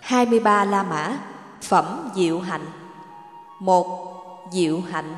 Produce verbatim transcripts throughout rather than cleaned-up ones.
hai mươi ba La Mã. Phẩm Diệu Hạnh. Một. Diệu hạnh.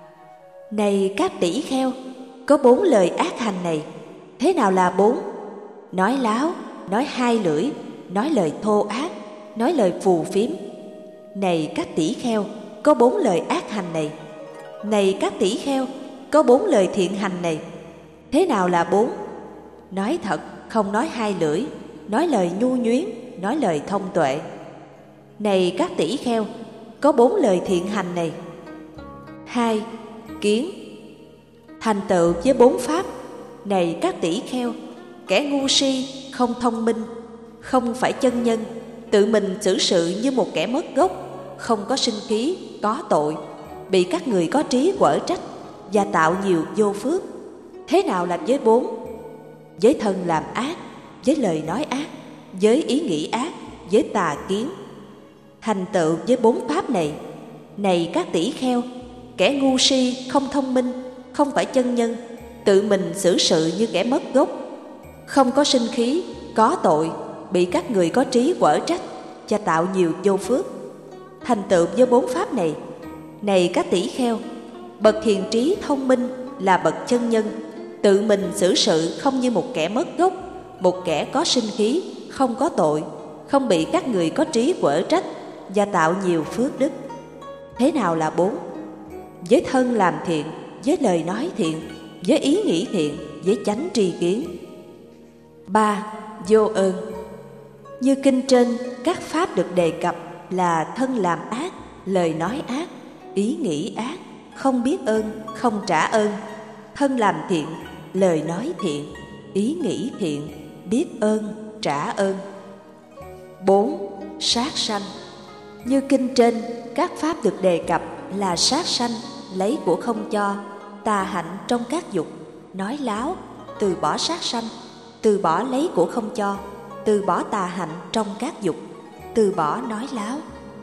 Này các tỷ kheo, có bốn lời ác hành này. Thế nào là bốn? Nói láo, nói hai lưỡi, nói lời thô ác, nói lời phù phiếm. Này các tỷ kheo, có bốn lời ác hành này. Này các tỷ kheo, có bốn lời thiện hành này. Thế nào là bốn? Nói thật, không nói hai lưỡi, nói lời nhu nhuyến, nói lời thông tuệ. Này các tỷ kheo, có bốn lời thiện hành này. Hai. Kiến. Thành tựu với bốn pháp. Này các tỷ kheo, kẻ ngu si, không thông minh, không phải chân nhân, tự mình xử sự như một kẻ mất gốc, không có sinh khí, có tội, bị các người có trí quở trách và tạo nhiều vô phước. Thế nào là với bốn? Với thân làm ác, với lời nói ác, với ý nghĩ ác, với tà kiến. Thành tựu với bốn pháp này. Này các tỷ kheo, kẻ ngu si, không thông minh, không phải chân nhân, tự mình xử sự như kẻ mất gốc, không có sinh khí, có tội, bị các người có trí quở trách và tạo nhiều vô phước. Thành tựu với bốn pháp này. Này các tỷ kheo, bậc hiền trí thông minh là bậc chân nhân, tự mình xử sự không như một kẻ mất gốc, một kẻ có sinh khí, không có tội, không bị các người có trí quở trách và tạo nhiều phước đức. Thế nào là bốn? Với thân làm thiện, với lời nói thiện, với ý nghĩ thiện, với chánh tri kiến. Ba. Vô ơn. Như kinh trên, các pháp được đề cập là thân làm ác, lời nói ác, ý nghĩ ác, không biết ơn, không trả ơn. Thân làm thiện, lời nói thiện, ý nghĩ thiện, biết ơn, trả ơn. Bốn. Sát sanh. Như kinh trên, các pháp được đề cập là sát sanh, lấy của không cho, tà hạnh trong các dục, nói láo, từ bỏ sát sanh, từ bỏ lấy của không cho, từ bỏ tà hạnh trong các dục, từ bỏ nói láo.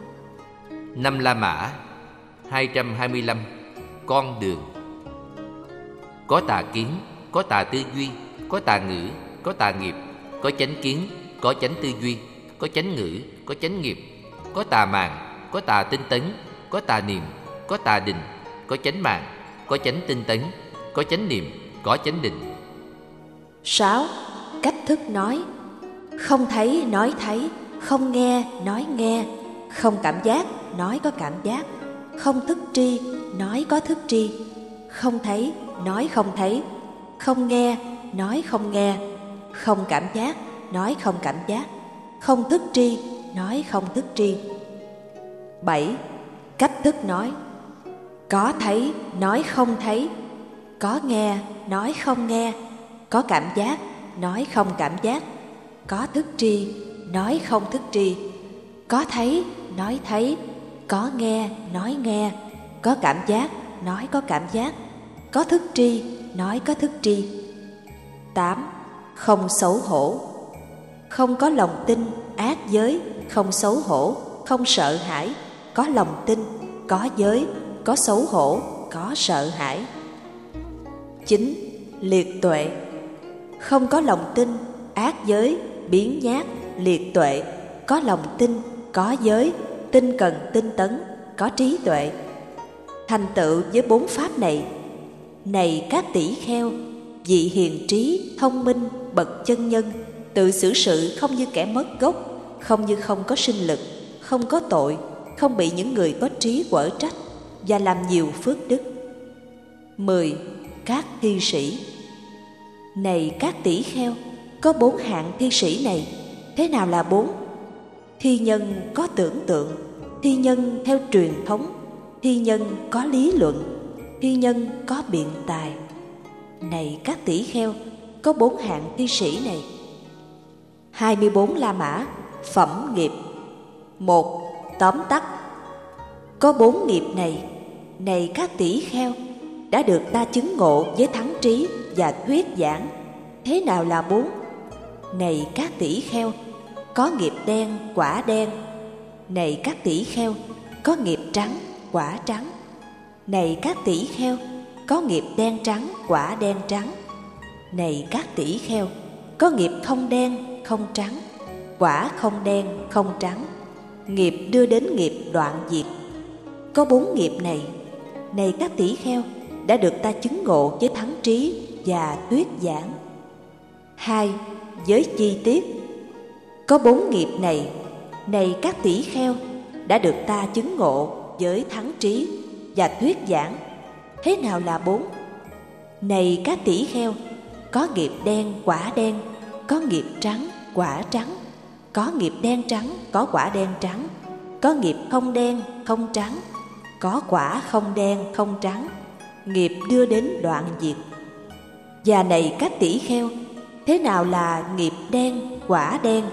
Năm La Mã. Hai trăm hai mươi lăm. Con đường. Có tà kiến, có tà tư duy, có tà ngữ, có tà nghiệp, có chánh kiến, có chánh tư duy, có chánh ngữ, có chánh nghiệp, có tà màng, có tà tinh tấn, có tà niệm, có tà định, có chánh màng, có chánh tinh tấn, có chánh niệm, có chánh định. Sáu. Cách thức nói. Không thấy nói thấy, không nghe nói nghe, không cảm giác nói có cảm giác, không thức tri nói có thức tri, không thấy nói không thấy, không nghe nói không nghe, không cảm giác nói không cảm giác, không thức tri nói không thức tri. Bảy. Cách thức nói. Có thấy nói không thấy, có nghe nói không nghe, có cảm giác nói không cảm giác, có thức tri nói không thức tri, có thấy nói thấy, có nghe nói nghe, có cảm giác nói có cảm giác, có thức tri nói có thức tri. Tám. Không xấu hổ. Không có lòng tin, ác giới, không xấu hổ, không sợ hãi, có lòng tin, có giới, có xấu hổ, có sợ hãi. Chín. Liệt tuệ. Không có lòng tin, ác giới, biếng nhác, liệt tuệ, có lòng tin, có giới, tinh cần tinh tấn, có trí tuệ. Thành tựu với bốn pháp này. Này các tỷ kheo, vị hiền trí, thông minh, bậc chân nhân, tự xử sự không như kẻ mất gốc, không như không có sinh lực, không có tội, không bị những người có trí quở trách và làm nhiều phước đức. Mười. Các thi sĩ. Này các tỷ kheo, có bốn hạng thi sĩ này. Thế nào là bốn? Thi nhân có tưởng tượng, thi nhân theo truyền thống, thi nhân có lý luận, thi nhân có biện tài. Này các tỷ kheo, có bốn hạng thi sĩ này. Hai mươi bốn La Mã. Phẩm nghiệp. Một. Tóm tắt. Có bốn nghiệp này. Này các tỷ kheo, đã được ta chứng ngộ với thắng trí và thuyết giảng. Thế nào là bốn? Này các tỷ kheo, có nghiệp đen, quả đen. Này các tỷ kheo, có nghiệp trắng, quả trắng. Này các tỷ kheo, có nghiệp đen trắng, quả đen trắng. Này các tỷ kheo, có nghiệp không đen, không trắng, quả không đen, không trắng. nghiệp đưa đến nghiệp đoạn diệt. Có bốn nghiệp này, này các tỷ kheo, đã được ta chứng ngộ với thắng trí và thuyết giảng. Hai, với chi tiết. Có bốn nghiệp này, này các tỷ kheo, đã được ta chứng ngộ với thắng trí và thuyết giảng. Thế nào là bốn? Này các tỷ kheo, có nghiệp đen quả đen, có nghiệp trắng quả trắng, có nghiệp đen trắng có quả đen trắng, có nghiệp không đen không trắng, có quả không đen không trắng, nghiệp đưa đến đoạn diệt. Và này các tỷ kheo, thế nào là nghiệp đen quả đen?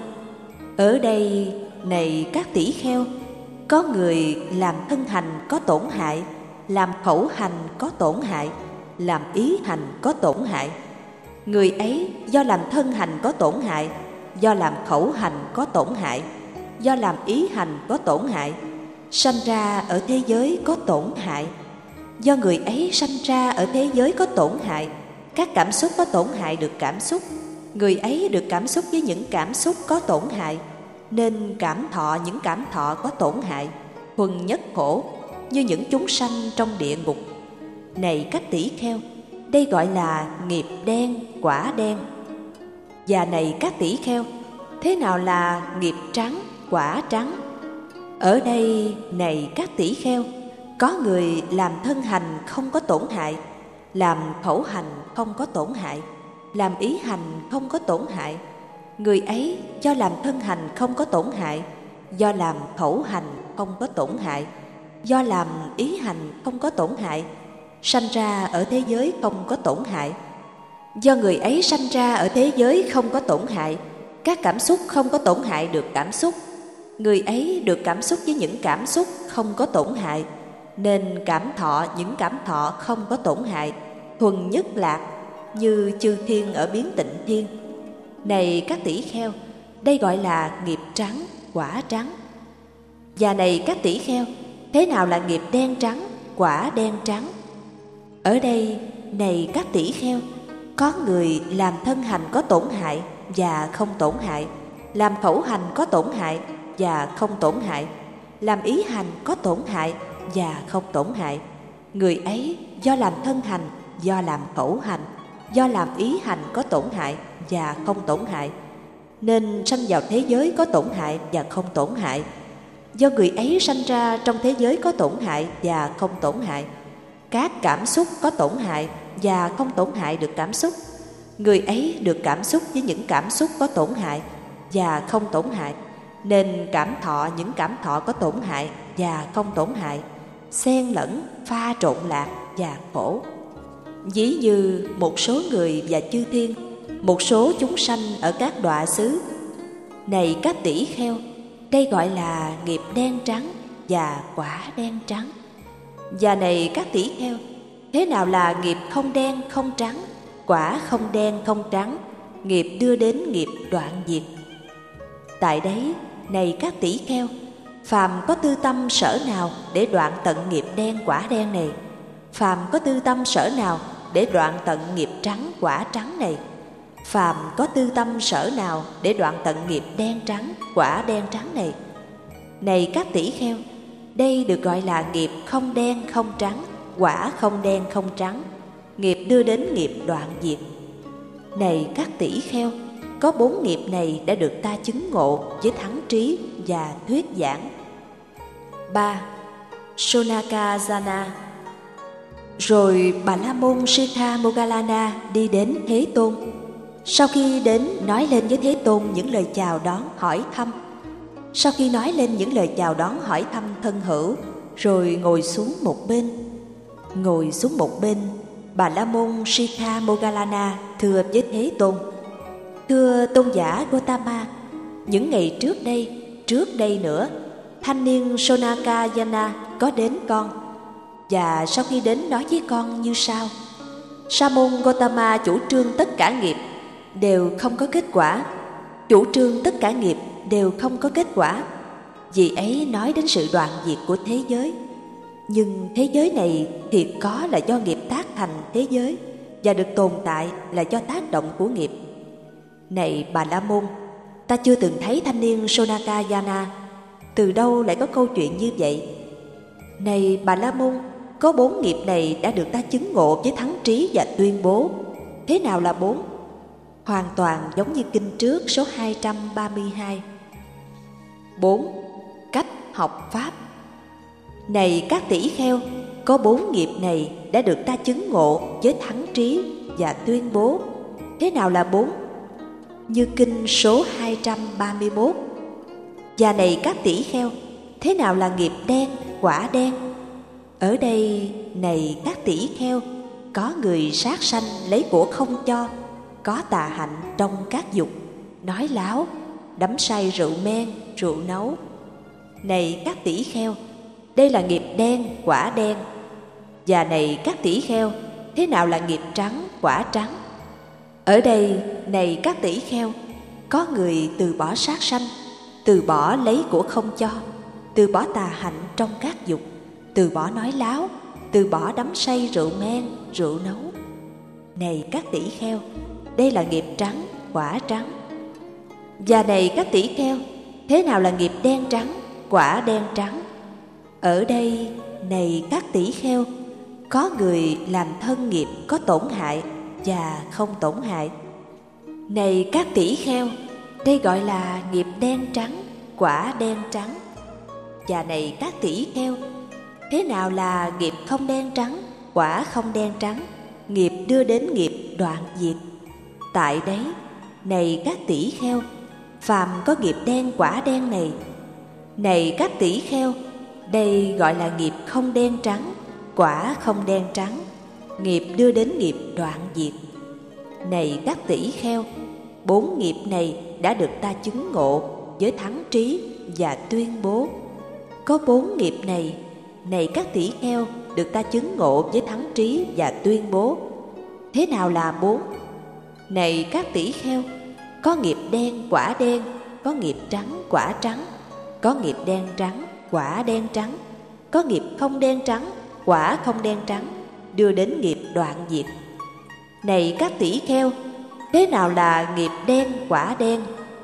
Ở đây, này các tỷ kheo, có người làm thân hành có tổn hại, làm khẩu hành có tổn hại, làm ý hành có tổn hại. Người ấy do làm thân hành có tổn hại, do làm khẩu hành có tổn hại, do làm ý hành có tổn hại, sanh ra ở thế giới có tổn hại. Do người ấy sanh ra ở thế giới có tổn hại, các cảm xúc có tổn hại được cảm xúc, người ấy được cảm xúc với những cảm xúc có tổn hại, nên cảm thọ những cảm thọ có tổn hại, thuần nhất khổ, như những chúng sanh trong địa ngục. Này các tỷ kheo, đây gọi là nghiệp đen quả đen. Và này các tỷ kheo, thế nào là nghiệp trắng quả trắng? Ở đây, này các tỷ kheo, có người làm thân hành không có tổn hại, làm khẩu hành không có tổn hại, làm ý hành không có tổn hại. Người ấy do làm thân hành không có tổn hại, do làm khẩu hành không có tổn hại, do làm ý hành không có tổn hại, sanh ra ở thế giới không có tổn hại. Do người ấy sanh ra ở thế giới không có tổn hại, các cảm xúc không có tổn hại được cảm xúc, người ấy được cảm xúc với những cảm xúc không có tổn hại, nên cảm thọ những cảm thọ không có tổn hại, thuần nhất lạc, như chư thiên ở biến tịnh thiên. Này các tỷ kheo, đây gọi là nghiệp trắng quả trắng. Và này các tỷ kheo, thế nào là nghiệp đen trắng quả đen trắng? Ở đây, này các tỷ kheo, có người làm thân hành có tổn hại và không tổn hại, làm khẩu hành có tổn hại và không tổn hại, làm ý hành có tổn hại và không tổn hại. Người ấy do làm thân hành, do làm khẩu hành, do làm ý hành có tổn hại và không tổn hại, nên sanh vào thế giới có tổn hại và không tổn hại. Do người ấy sanh ra trong thế giới có tổn hại và không tổn hại, các cảm xúc có tổn hại và không tổn hại được cảm xúc, người ấy được cảm xúc với những cảm xúc có tổn hại và không tổn hại, nên cảm thọ những cảm thọ có tổn hại và không tổn hại, xen lẫn pha trộn lạc và khổ. Ví như một số người và chư thiên, một số chúng sanh ở các đọa xứ. Này các tỷ kheo, đây gọi là nghiệp đen trắng và quả đen trắng. Và này các tỷ kheo, thế nào là nghiệp không đen không trắng, quả không đen không trắng, nghiệp đưa đến nghiệp đoạn diệt? Tại đấy, này các tỷ kheo, phàm có tư tâm sở nào để đoạn tận nghiệp đen quả đen này? Phàm có tư tâm sở nào để đoạn tận nghiệp trắng quả trắng này? Phàm có tư tâm sở nào để đoạn tận nghiệp đen trắng quả đen trắng này? Này các tỷ kheo, đây được gọi là nghiệp không đen không trắng, quả không đen không trắng, nghiệp đưa đến nghiệp đoạn diệt. Này các tỷ kheo, có bốn nghiệp này đã được ta chứng ngộ với thắng trí và thuyết giảng. Ba. Sonakajana. Rồi Bà La Môn Sitha Moggallana đi đến Thế Tôn. Sau khi đến nói lên với Thế Tôn những lời chào đón hỏi thăm, sau khi nói lên những lời chào đón hỏi thăm thân hữu, rồi ngồi xuống một bên. Ngồi xuống một bên, Bà La Môn Sitha Moggallana thưa với Thế Tôn: Thưa tôn giả Gotama, những ngày trước đây, trước đây nữa, thanh niên Sonakayana có đến con, và sau khi đến nói với con như sau: Sa môn Gotama chủ trương tất cả nghiệp đều không có kết quả, chủ trương tất cả nghiệp đều không có kết quả. Vì ấy nói đến sự đoạn diệt của thế giới. Nhưng thế giới này thiệt có là do nghiệp tác thành thế giới, và được tồn tại là do tác động của nghiệp. Này Bà La Môn, ta chưa từng thấy thanh niên Sonakayana. từ đâu lại có câu chuyện như vậy? Này Bà La Môn, có bốn nghiệp này đã được ta chứng ngộ với thắng trí và tuyên bố. Thế nào là bốn? Hoàn toàn giống như kinh trước số hai trăm ba mươi hai. Bốn, cách học Pháp. Này các tỷ kheo, có bốn nghiệp này đã được ta chứng ngộ với thắng trí và tuyên bố. Thế nào là bốn? Như kinh số hai trăm ba mươi mốt. Và này các tỷ kheo, thế nào là nghiệp đen, quả đen? Ở đây, này các tỷ kheo, có người sát sanh lấy của không cho, có tà hạnh trong các dục, nói láo, đắm say rượu men, rượu nấu. Này các tỷ kheo, đây là nghiệp đen, quả đen. Và này các tỷ kheo, thế nào là nghiệp trắng, quả trắng? Ở đây, này các tỷ kheo, có người từ bỏ sát sanh, từ bỏ lấy của không cho, từ bỏ tà hạnh trong các dục, từ bỏ nói láo, từ bỏ đắm say rượu men, rượu nấu. Này các tỷ kheo, đây là nghiệp trắng, quả trắng. Và này các tỷ kheo, thế nào là nghiệp đen trắng, quả đen trắng? Ở đây, này các tỷ kheo, có người làm thân nghiệp có tổn hại và không tổn hại. Này các tỷ kheo, đây gọi là nghiệp đen trắng, quả đen trắng. Và này các tỷ kheo, thế nào là nghiệp không đen trắng, quả không đen trắng, nghiệp đưa đến nghiệp đoạn diệt? Tại đấy, này các tỷ kheo, phàm có nghiệp đen quả đen này. Này các tỷ kheo, đây gọi là nghiệp không đen trắng, quả không đen trắng, nghiệp đưa đến nghiệp đoạn diệt. Này các tỷ kheo, bốn nghiệp này đã được ta chứng ngộ với thắng trí và tuyên bố. Có bốn nghiệp này, này các tỷ kheo, được ta chứng ngộ với thắng trí và tuyên bố. Thế nào là bốn? Này các tỷ kheo, có nghiệp đen quả đen, có nghiệp trắng quả trắng, có nghiệp đen trắng quả đen trắng, có nghiệp không đen trắng quả không đen trắng, đưa đến nghiệp đoạn diệt. Này các tỷ kheo, thế nào là nghiệp đen quả đen?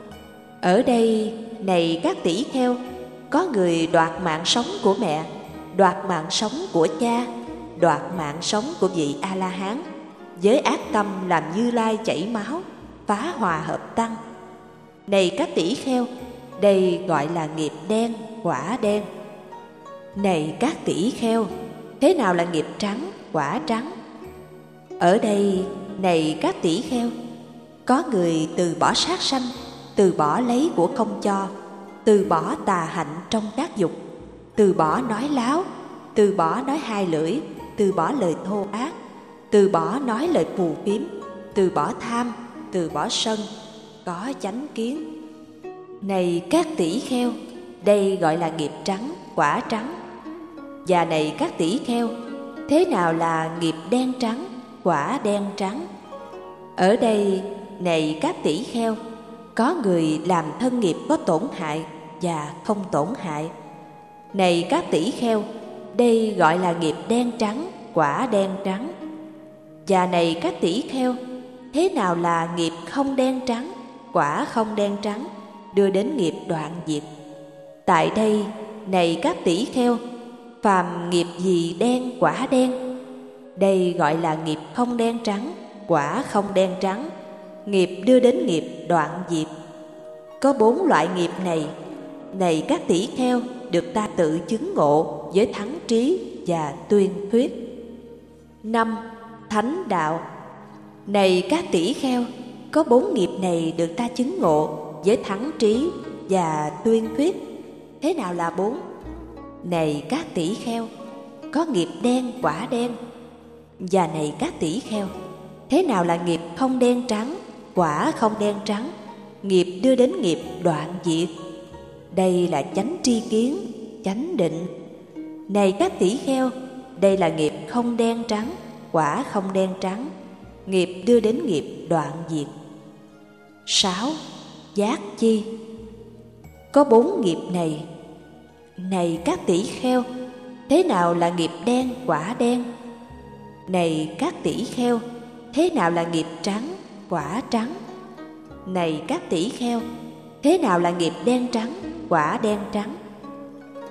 Ở đây, này các tỷ kheo, có người đoạt mạng sống của mẹ, đoạt mạng sống của cha, đoạt mạng sống của vị A-la-hán, với ác tâm làm Như Lai chảy máu, phá hòa hợp tăng. Này các tỷ kheo, đây gọi là nghiệp đen, quả đen. Này các tỷ kheo, thế nào là nghiệp trắng, quả trắng? Ở đây, này các tỷ kheo, có người từ bỏ sát sanh, từ bỏ lấy của không cho, từ bỏ tà hạnh trong các dục, từ bỏ nói láo, từ bỏ nói hai lưỡi, từ bỏ lời thô ác, từ bỏ nói lời phù phiếm, từ bỏ tham, từ bỏ sân, có chánh kiến. Này các tỷ kheo, đây gọi là nghiệp trắng, quả trắng. Và này các tỷ kheo, thế nào là nghiệp đen trắng, quả đen trắng? Ở đây, này các tỷ kheo, có người làm thân nghiệp có tổn hại và không tổn hại. Này các tỷ kheo, đây gọi là nghiệp đen trắng, quả đen trắng. Và này các tỷ kheo, thế nào là nghiệp không đen trắng, quả không đen trắng, đưa đến nghiệp đoạn diệt? Tại đây, này các tỷ kheo, phàm nghiệp gì đen quả đen? Đây gọi là nghiệp không đen trắng, quả không đen trắng, nghiệp đưa đến nghiệp đoạn diệt. Có bốn loại nghiệp này, này các tỷ kheo, được ta tự chứng ngộ với thắng trí và tuyên thuyết. Năm, thánh đạo. Này các tỷ kheo, có bốn nghiệp này được ta chứng ngộ với thắng trí và tuyên thuyết. Thế nào là bốn? Này các tỷ kheo, có nghiệp đen quả đen. Và này các tỷ kheo, thế nào là nghiệp không đen trắng, quả không đen trắng, nghiệp đưa đến nghiệp đoạn diệt? Đây là chánh tri kiến, chánh định. Này các tỷ kheo, đây là nghiệp không đen trắng, quả không đen trắng, nghiệp đưa đến nghiệp đoạn diệt. Sáu, giác chi. Có bốn nghiệp này, này các tỷ kheo, thế nào là nghiệp đen quả đen? Này các tỷ kheo, thế nào là nghiệp trắng quả trắng? Này các tỷ kheo, thế nào là nghiệp đen trắng, quả đen trắng?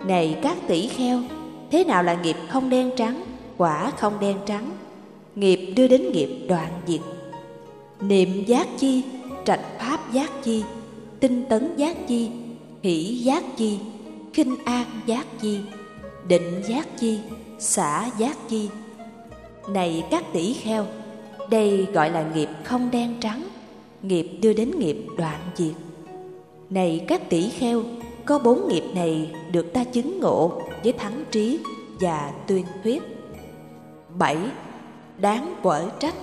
Này các tỷ kheo, thế nào là nghiệp không đen trắng, quả không đen trắng? Nghiệp đưa đến nghiệp đoạn diệt. Niệm giác chi, trạch pháp giác chi, tinh tấn giác chi, hỷ giác chi, khinh an giác chi, định giác chi, xả giác chi. Này các tỷ kheo, đây gọi là nghiệp không đen trắng, nghiệp đưa đến nghiệp đoạn diệt. Này các tỷ kheo, có bốn nghiệp này được ta chứng ngộ với thắng trí và tuyên thuyết. Bảy. Đáng quở trách.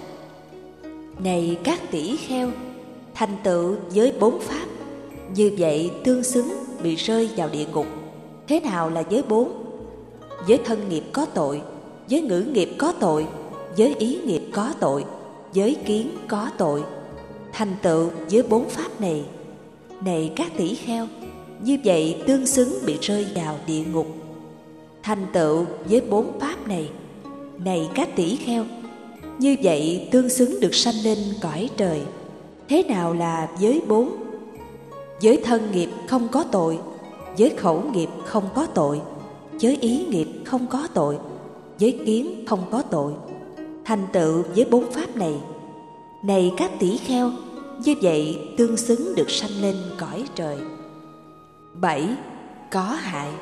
Này các tỷ kheo, thành tựu với bốn pháp, như vậy tương xứng bị rơi vào địa ngục. Thế nào là giới bốn? Giới thân nghiệp có tội, giới ngữ nghiệp có tội, giới ý nghiệp có tội, giới kiến có tội. Thành tựu với bốn pháp này, này các tỷ kheo, như vậy tương xứng bị rơi vào địa ngục. Thành tựu với bốn pháp này, này các tỷ kheo, như vậy tương xứng được sanh lên cõi trời. Thế nào là giới bốn? Giới thân nghiệp không có tội, giới khẩu nghiệp không có tội, giới ý nghiệp không có tội, giới kiến không có tội. Thành tựu với bốn pháp này, này các tỷ kheo, như vậy tương xứng được sanh lên cõi trời. Bảy. Có hại.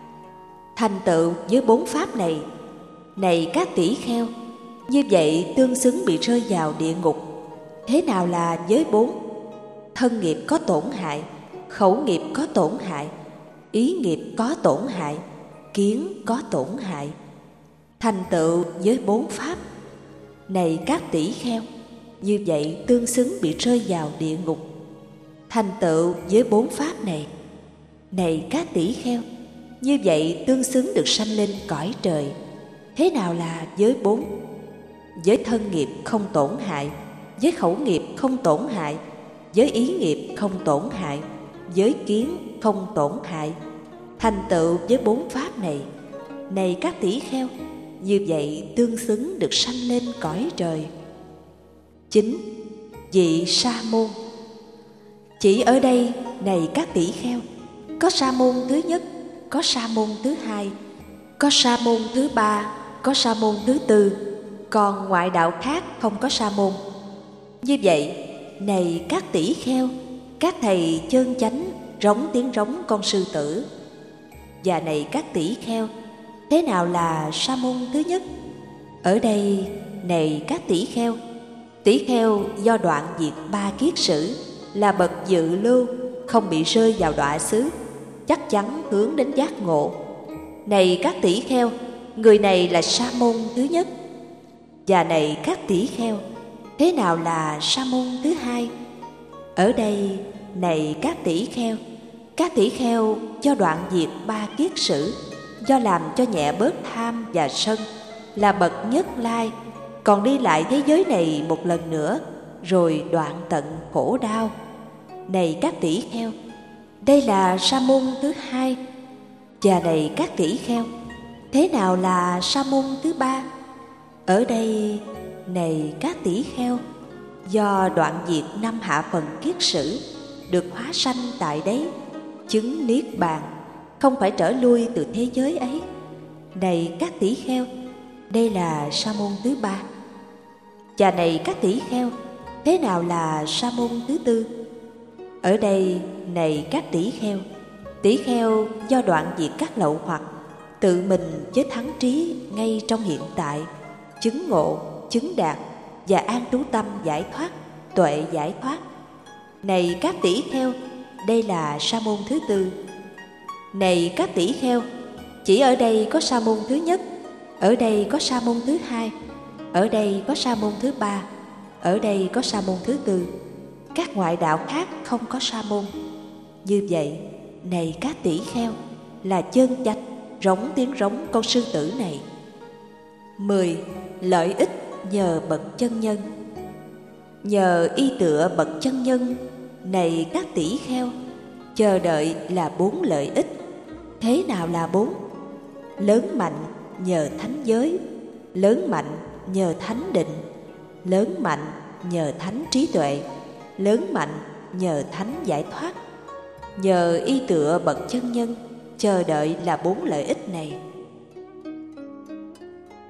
Thành tựu với bốn pháp này, này các tỷ kheo, như vậy tương xứng bị rơi vào địa ngục. Thế nào là giới bốn? Thân nghiệp có tổn hại, khẩu nghiệp có tổn hại, ý nghiệp có tổn hại, kiến có tổn hại. Thành tựu với bốn pháp, này các tỷ kheo, như vậy tương xứng bị rơi vào địa ngục. Thành tựu với bốn pháp này, này các tỷ kheo, như vậy tương xứng được sanh lên cõi trời. Thế nào là giới bốn? Giới thân nghiệp không tổn hại, giới khẩu nghiệp không tổn hại, giới ý nghiệp không tổn hại, giới kiến không tổn hại. Thành tựu với bốn pháp này, này các tỷ kheo, như vậy tương xứng được sanh lên cõi trời. Chín. Vị sa môn. Chỉ ở đây, này các tỷ kheo, có sa môn thứ nhất, có sa môn thứ hai, có sa môn thứ ba, có sa môn thứ tư, còn ngoại đạo khác không có sa môn. Như vậy, này các tỷ kheo, các thầy chân chánh rống tiếng rống con sư tử. Và này các tỷ kheo, thế nào là sa môn thứ nhất? Ở đây, này các tỷ kheo, tỷ kheo do đoạn diệt ba kiết sử, là bậc dự lưu, không bị rơi vào đọa xứ, chắc chắn hướng đến giác ngộ. Này các tỷ kheo, người này là sa môn thứ nhất. Và này các tỷ kheo, thế nào là sa môn thứ hai? Ở đây, này các tỷ kheo, các tỷ kheo do đoạn diệt ba kiết sử, do làm cho nhẹ bớt tham và sân, là bậc nhất lai, còn đi lại thế giới này một lần nữa, rồi đoạn tận khổ đau. Này các tỷ kheo, đây là sa môn thứ hai. Và này các tỷ kheo, thế nào là sa môn thứ ba? Ở đây, này các tỷ kheo, do đoạn diệt năm hạ phần kiết sử, được hóa sanh tại đấy, chứng niết bàn, không phải trở lui từ thế giới ấy. Này các tỷ kheo, đây là sa môn thứ ba. Và này các tỷ kheo, thế nào là sa môn thứ tư? Ở đây, này các tỷ kheo, tỷ kheo do đoạn diệt các lậu hoặc, tự mình với thắng trí ngay trong hiện tại, chứng ngộ, chứng đạt và an trú tâm giải thoát, tuệ giải thoát. Này các tỷ kheo, đây là sa môn thứ tư. Này các tỷ kheo, chỉ ở đây có sa môn thứ nhất, ở đây có sa môn thứ hai, ở đây có sa môn thứ ba, ở đây có sa môn thứ tư. Các ngoại đạo khác không có sa môn. Như vậy, này các tỷ kheo, là chân chánh rống tiếng rống con sư tử này. Mười. Lợi ích nhờ bậc chân nhân. Nhờ y tựa bậc chân nhân, này các tỷ kheo, chờ đợi là bốn lợi ích. Thế nào là bốn? Lớn mạnh nhờ thánh giới, lớn mạnh nhờ thánh định, lớn mạnh nhờ thánh trí tuệ, lớn mạnh nhờ thánh giải thoát. Nhờ y tựa bậc chân nhân, chờ đợi là bốn lợi ích này